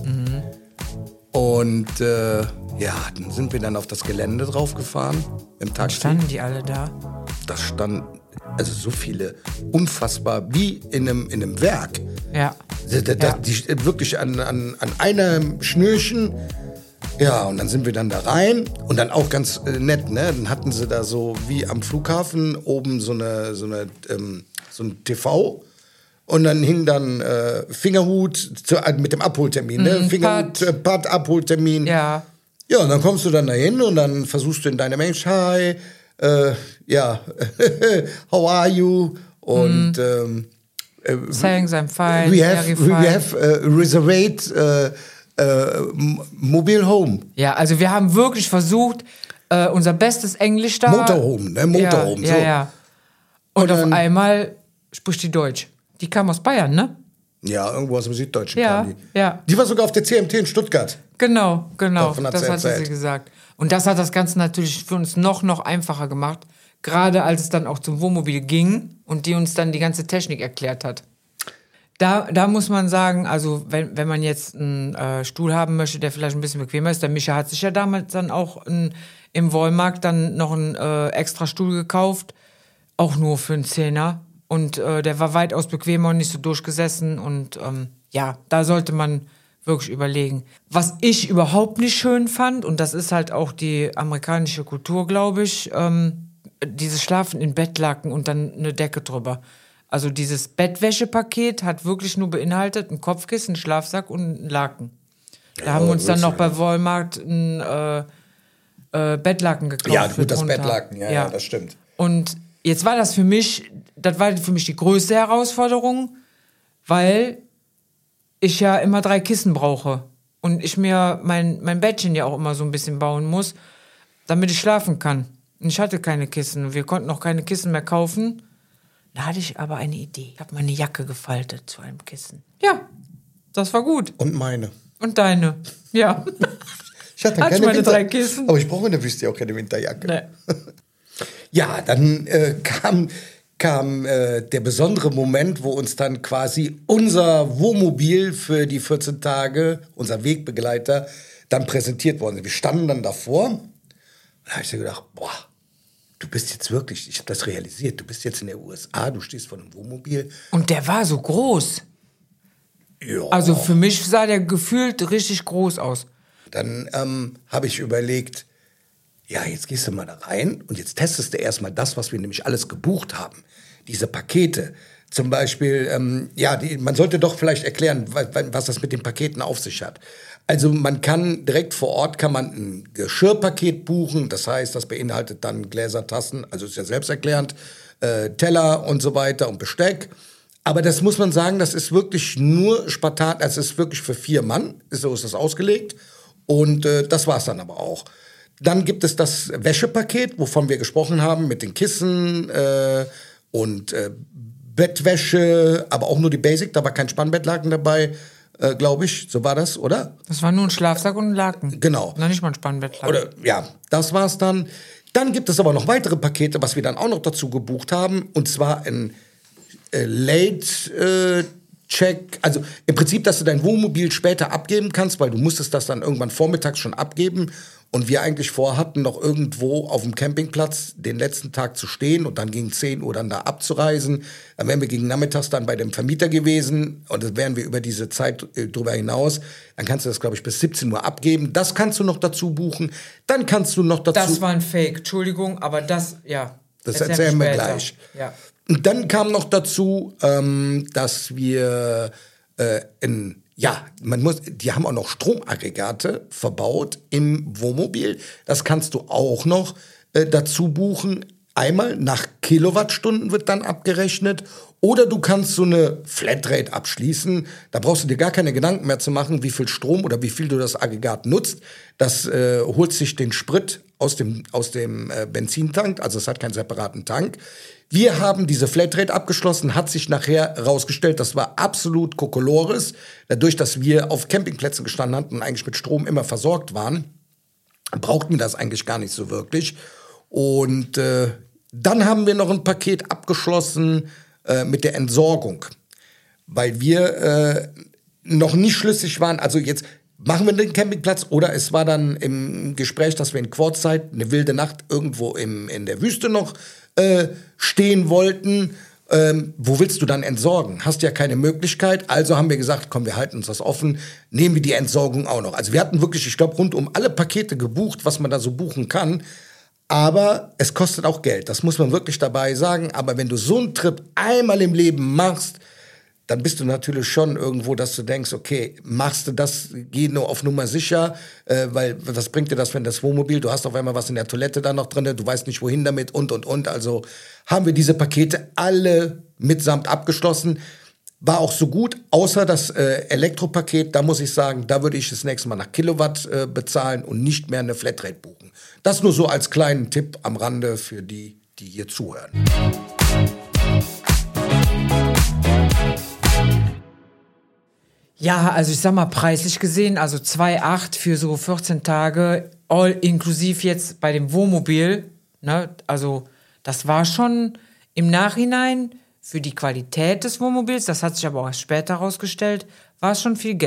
Und dann sind wir dann auf das Gelände draufgefahren im Taxi. Standen die alle da? Da standen also so viele, unfassbar, wie in einem Werk. Ja. Die wirklich an einem Schnürchen. Ja, und dann sind wir dann da rein und dann auch ganz nett, ne? Dann hatten sie da so wie am Flughafen oben so ein TV und dann hing dann Fingerhut mit dem Abholtermin, ne? Fingerhut, Pad, Abholtermin. Ja. Ja, und dann kommst du dann dahin und dann versuchst du in deinem Englisch, hi, how are you? Und Thanks, I'm fine. we have reserved Mobile Home. Ja, also wir haben wirklich versucht, unser bestes Englisch da. Motorhome, ne? Motorhome, so. Ja. Und auf einmal spricht die Deutsch. Die kam aus Bayern, ne? Ja, irgendwo aus dem Süddeutschen Ja, kam die. ja. Die war sogar auf der CMT in Stuttgart. Genau. Davon hat Das sie hat sie erzählt. gesagt. Und das hat das Ganze natürlich für uns noch einfacher gemacht. Gerade als es dann auch zum Wohnmobil ging und die uns dann die ganze Technik erklärt hat. Da muss man sagen, also wenn man jetzt einen Stuhl haben möchte, der vielleicht ein bisschen bequemer ist, der Micha hat sich ja damals dann auch im Walmart dann noch einen extra Stuhl gekauft, auch nur für einen 10er. Und der war weitaus bequemer und nicht so durchgesessen. Und da sollte man wirklich überlegen. Was ich überhaupt nicht schön fand, und das ist halt auch die amerikanische Kultur, glaube ich, dieses Schlafen in Bettlaken und dann eine Decke drüber. Also dieses Bettwäschepaket hat wirklich nur beinhaltet ein Kopfkissen, einen Schlafsack und einen Laken. Da haben wir uns dann noch bei Walmart ein Bettlaken gekauft. Ja, gut, das Bettlaken, ja, das stimmt. Und jetzt war das für mich die größte Herausforderung, weil ich ja immer 3 Kissen brauche und ich mir mein Bettchen ja auch immer so ein bisschen bauen muss, damit ich schlafen kann. Und ich hatte keine Kissen. Wir konnten auch keine Kissen mehr kaufen. Da hatte ich aber eine Idee. Ich habe meine Jacke gefaltet zu einem Kissen. Ja, das war gut. Und meine. Und deine. Ja. Ich hatte keine meine 3 Kissen. Aber ich brauche in der Wüste auch keine Winterjacke. Nee. Ja, dann kam der besondere Moment, wo uns dann quasi unser Wohnmobil für die 14 Tage, unser Wegbegleiter, dann präsentiert worden ist. Wir standen dann davor und da habe ich so gedacht, boah, du bist jetzt wirklich, ich habe das realisiert, du bist jetzt in der USA, du stehst vor einem Wohnmobil. Und der war so groß. Ja. Also für mich sah der gefühlt richtig groß aus. Dann habe ich überlegt, ja, jetzt gehst du mal da rein und jetzt testest du erstmal das, was wir nämlich alles gebucht haben. Diese Pakete. Zum Beispiel, man sollte doch vielleicht erklären, was das mit den Paketen auf sich hat. Also man kann direkt vor Ort ein Geschirrpaket buchen. Das heißt, das beinhaltet dann Gläser, Tassen, also ist ja selbsterklärend, Teller und so weiter und Besteck. Aber das muss man sagen, das ist wirklich nur spartan, das ist wirklich für 4 Mann, so ist das ausgelegt. Und das war's dann aber auch. Dann gibt es das Wäschepaket, wovon wir gesprochen haben, mit den Kissen und Bettwäsche, aber auch nur die Basic, da war kein Spannbettlaken dabei, glaube ich, so war das, oder? Das war nur ein Schlafsack und ein Laken. Genau. Noch nicht mal ein Spannbettlaken. Oder, ja, das war's dann. Dann gibt es aber noch weitere Pakete, was wir dann auch noch dazu gebucht haben, und zwar ein Late Check, also im Prinzip, dass du dein Wohnmobil später abgeben kannst, weil du musstest das dann irgendwann vormittags schon abgeben und wir eigentlich vorhatten, noch irgendwo auf dem Campingplatz den letzten Tag zu stehen und dann gegen 10 Uhr dann da abzureisen. Dann wären wir gegen nachmittags dann bei dem Vermieter gewesen und dann wären wir über diese Zeit drüber hinaus. Dann kannst du das, glaube ich, bis 17 Uhr abgeben. Das kannst du noch dazu buchen. Dann kannst du noch dazu... Das war ein Fake, Entschuldigung, aber das, ja. Das erzählen wir gleich. Ja. Und dann kam noch dazu, dass wir die haben auch noch Stromaggregate verbaut im Wohnmobil. Das kannst du auch noch dazu buchen. Einmal nach Kilowattstunden wird dann abgerechnet. Oder du kannst so eine Flatrate abschließen. Da brauchst du dir gar keine Gedanken mehr zu machen, wie viel Strom oder wie viel du das Aggregat nutzt. Das holt sich den Sprit aus dem Benzintank. Also es hat keinen separaten Tank. Wir haben diese Flatrate abgeschlossen, hat sich nachher herausgestellt, das war absolut Kokolores. Dadurch, dass wir auf Campingplätzen gestanden hatten und eigentlich mit Strom immer versorgt waren, brauchten wir das eigentlich gar nicht so wirklich. Und dann haben wir noch ein Paket abgeschlossen mit der Entsorgung, weil wir noch nicht schlüssig waren, also jetzt machen wir den Campingplatz oder es war dann im Gespräch, dass wir in Quartzeit eine wilde Nacht irgendwo in der Wüste noch stehen wollten. Wo willst du dann entsorgen? Hast ja keine Möglichkeit. Also haben wir gesagt, komm, wir halten uns das offen, nehmen wir die Entsorgung auch noch. Also wir hatten wirklich, ich glaube, rund um alle Pakete gebucht, was man da so buchen kann. Aber es kostet auch Geld, das muss man wirklich dabei sagen. Aber wenn du so einen Trip einmal im Leben machst, dann bist du natürlich schon irgendwo, dass du denkst, okay, machst du das, geh nur auf Nummer sicher, weil was bringt dir das, wenn das Wohnmobil, du hast auf einmal was in der Toilette da noch drin, du weißt nicht, wohin damit und. Also haben wir diese Pakete alle mitsamt abgeschlossen. War auch so gut, außer das Elektropaket, da muss ich sagen, da würde ich das nächste Mal nach Kilowatt bezahlen und nicht mehr eine Flatrate buchen. Das nur so als kleinen Tipp am Rande für die hier zuhören. Ja, also ich sag mal, preislich gesehen, also 2,8 für so 14 Tage, all inklusiv jetzt bei dem Wohnmobil, ne, also das war schon im Nachhinein für die Qualität des Wohnmobils, das hat sich aber auch erst später herausgestellt, war es schon viel Geld.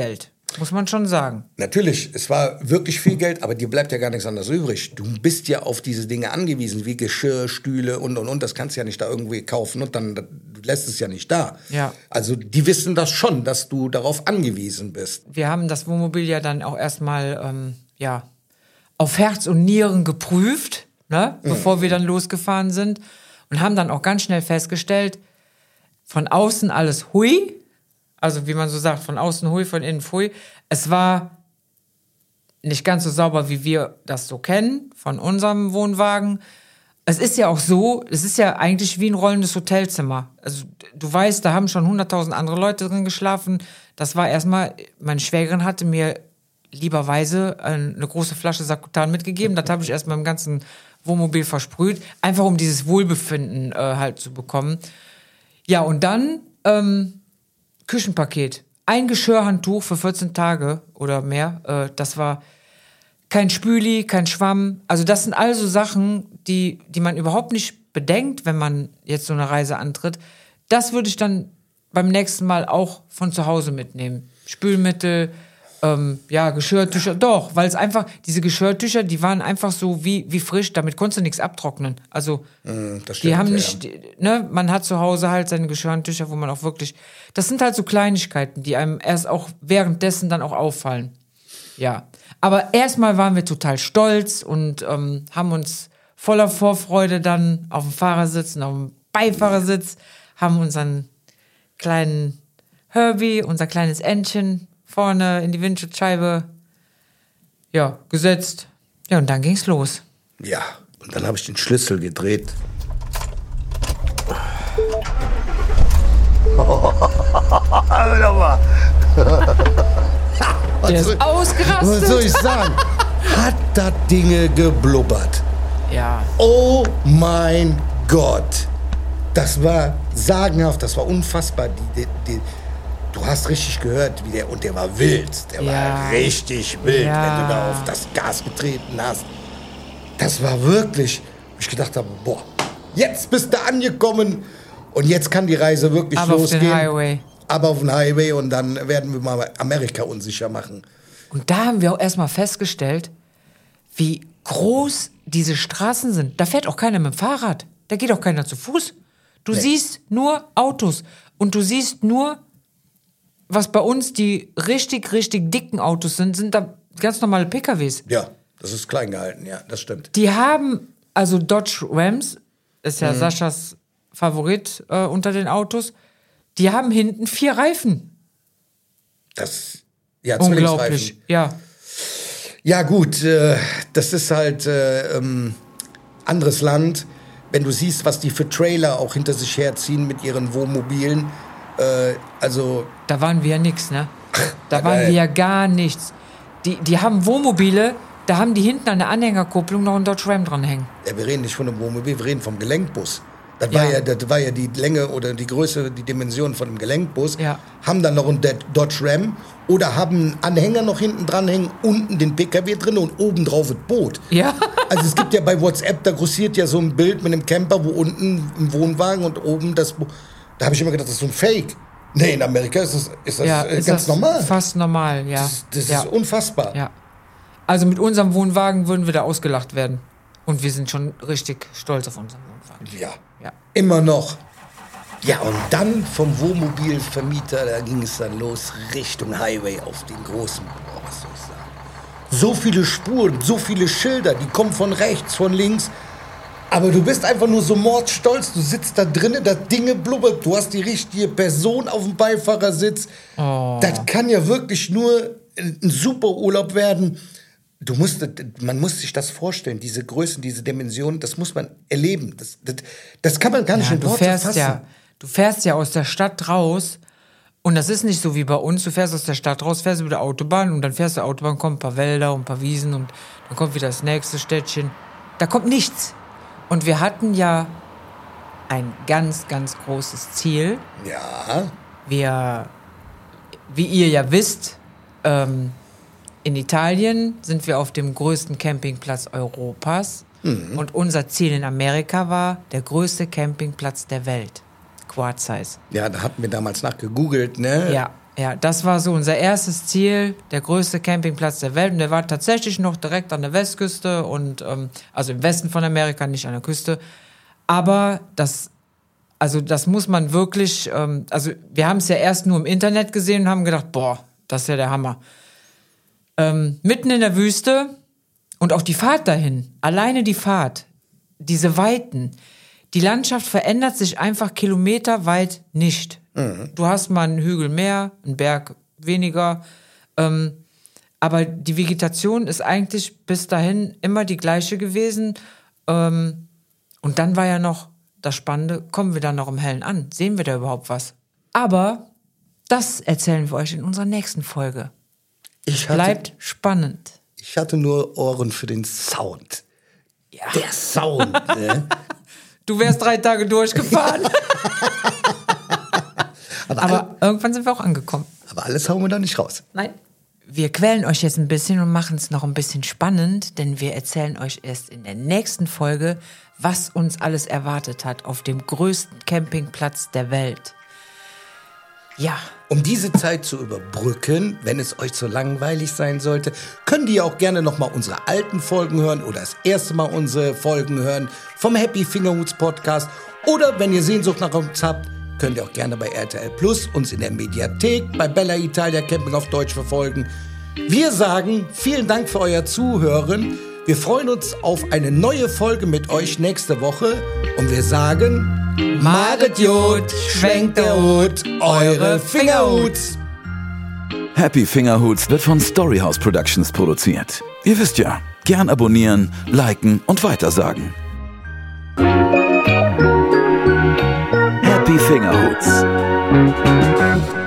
muss man schon sagen. Natürlich, es war wirklich viel Geld, aber dir bleibt ja gar nichts anderes übrig. Du bist ja auf diese Dinge angewiesen, wie Geschirr, Stühle und. Das kannst du ja nicht da irgendwie kaufen und dann du lässt es ja nicht da. Ja. Also die wissen das schon, dass du darauf angewiesen bist. Wir haben das Wohnmobil ja dann auch erstmal auf Herz und Nieren geprüft, ne, bevor wir dann losgefahren sind und haben dann auch ganz schnell festgestellt, von außen alles hui, also wie man so sagt, von außen hui, von innen pfui. Es war nicht ganz so sauber, wie wir das so kennen von unserem Wohnwagen. Es ist ja auch so, es ist ja eigentlich wie ein rollendes Hotelzimmer. Also du weißt, da haben schon 100.000 andere Leute drin geschlafen. Das war erstmal, meine Schwägerin hatte mir lieberweise eine große Flasche Sakutan mitgegeben. Das habe ich erstmal im ganzen Wohnmobil versprüht, einfach um dieses Wohlbefinden halt zu bekommen. Ja, und dann Küchenpaket. Ein Geschirrhandtuch für 14 Tage oder mehr. Das war kein Spüli, kein Schwamm. Also das sind also Sachen, die man überhaupt nicht bedenkt, wenn man jetzt so eine Reise antritt. Das würde ich dann beim nächsten Mal auch von zu Hause mitnehmen. Spülmittel, Geschirrtücher, doch, weil es einfach, diese Geschirrtücher, die waren einfach so wie frisch, damit konntest du nichts abtrocknen. Also, das stimmt, die haben nicht, ne, man hat zu Hause halt seine Geschirrtücher, wo man auch wirklich, das sind halt so Kleinigkeiten, die einem erst auch währenddessen dann auch auffallen. Ja. Aber erstmal waren wir total stolz und haben uns voller Vorfreude dann auf dem Fahrersitz und auf dem Beifahrersitz, haben unseren kleinen Herbie, unser kleines Entchen, vorne in die Windschutzscheibe, gesetzt. Ja, und dann ging's los. Ja, und dann habe ich den Schlüssel gedreht. Der ist ausgerastet. Was soll ich sagen? Hat das Dinge geblubbert. Ja. Oh mein Gott. Das war sagenhaft, das war unfassbar. Du hast richtig gehört, wie der war wild. Der war richtig wild, wenn du da auf das Gas getreten hast. Das war wirklich, wo ich gedacht habe, boah, jetzt bist du angekommen und jetzt kann die Reise wirklich losgehen. Aber auf den Highway und dann werden wir mal Amerika unsicher machen. Und da haben wir auch erstmal festgestellt, wie groß diese Straßen sind. Da fährt auch keiner mit dem Fahrrad. Da geht auch keiner zu Fuß. Du siehst nur Autos und du siehst nur, was bei uns die richtig, richtig dicken Autos sind da ganz normale PKWs. Ja, das ist klein gehalten, ja, das stimmt. Die haben, also Dodge Rams, ist ja Saschas Favorit unter den Autos, die haben hinten 4 Reifen. Unglaublich, ja. Ja gut, das ist halt anderes Land. Wenn du siehst, was die für Trailer auch hinter sich herziehen mit ihren Wohnmobilen, da waren wir ja nix, ne? Da waren wir ja gar nichts. Die haben Wohnmobile, da haben die hinten an der Anhängerkupplung noch einen Dodge Ram dranhängen. Ja, wir reden nicht von einem Wohnmobil, wir reden vom Gelenkbus. Das war ja die Länge oder die Größe, die Dimension von einem Gelenkbus. Ja. Haben dann noch einen Dodge Ram oder haben einen Anhänger noch hinten dranhängen, unten den PKW drin und oben drauf das Boot. Ja. Also es gibt ja bei WhatsApp, da kursiert ja so ein Bild mit einem Camper, wo unten ein Wohnwagen und oben das Boot. Da habe ich immer gedacht, das ist so ein Fake. Nee, in Amerika ist das ganz normal. Fast normal, ja. Das ist unfassbar. Ja. Also mit unserem Wohnwagen würden wir da ausgelacht werden. Und wir sind schon richtig stolz auf unseren Wohnwagen. Ja. Ja. Immer noch. Ja, und dann vom Wohnmobilvermieter, da ging es dann los Richtung Highway auf den großen, was soll ich sagen. So viele Spuren, so viele Schilder, die kommen von rechts, von links. Aber du bist einfach nur so mordstolz, du sitzt da drinnen, das Ding blubbert, du hast die richtige Person auf dem Beifahrersitz. Oh. Das kann ja wirklich nur ein super Urlaub werden. Man muss sich das vorstellen, diese Größen, diese Dimensionen, das muss man erleben. Das kann man gar nicht in Worte fassen. Du fährst ja aus der Stadt raus und das ist nicht so wie bei uns. Du fährst aus der Stadt raus, fährst über die Autobahn und dann fährst du Autobahn, kommen ein paar Wälder und ein paar Wiesen und dann kommt wieder das nächste Städtchen. Da kommt nichts. Und wir hatten ja ein ganz, ganz großes Ziel. Ja. Wie ihr ja wisst, in Italien sind wir auf dem größten Campingplatz Europas. Mhm. Und unser Ziel in Amerika war der größte Campingplatz der Welt. Quad Size. Ja, da hatten wir damals nachgegoogelt, ne? Ja. Ja, das war so unser erstes Ziel, der größte Campingplatz der Welt. Und der war tatsächlich noch direkt an der Westküste und also im Westen von Amerika, nicht an der Küste. Aber das muss man wirklich, also wir haben es ja erst nur im Internet gesehen und haben gedacht, boah, das ist ja der Hammer. Mitten in der Wüste und auch die Fahrt dahin, alleine die Fahrt, diese Weiten, die Landschaft verändert sich einfach kilometerweit nicht. Du hast mal einen Hügel mehr, einen Berg weniger, aber die Vegetation ist eigentlich bis dahin immer die gleiche gewesen. Und dann war ja noch das Spannende, kommen wir dann noch im Hellen an? Sehen wir da überhaupt was? Aber das erzählen wir euch in unserer nächsten Folge. Bleibt spannend. Ich hatte nur Ohren für den Sound. Ja. Der Sound, ne? Du wärst 3 Tage durchgefahren. Aber irgendwann sind wir auch angekommen. Aber alles hauen wir da nicht raus. Nein. Wir quälen euch jetzt ein bisschen und machen es noch ein bisschen spannend, denn wir erzählen euch erst in der nächsten Folge, was uns alles erwartet hat auf dem größten Campingplatz der Welt. Ja. Um diese Zeit zu überbrücken, wenn es euch so langweilig sein sollte, könnt ihr auch gerne nochmal unsere alten Folgen hören oder das erste Mal unsere Folgen hören vom Happy Fingerhoots Podcast. Oder wenn ihr Sehnsucht nach uns habt, könnt ihr auch gerne bei RTL Plus uns in der Mediathek bei Bella Italia Camping auf Deutsch verfolgen. Wir sagen vielen Dank für euer Zuhören. Wir freuen uns auf eine neue Folge mit euch nächste Woche. Und wir sagen, Maget Jod, schwenkt der Hut, eure Fingerhuts. Happy Fingerhoots wird von Storyhouse Productions produziert. Ihr wisst ja, gern abonnieren, liken und weitersagen. Happy Fingerhoots.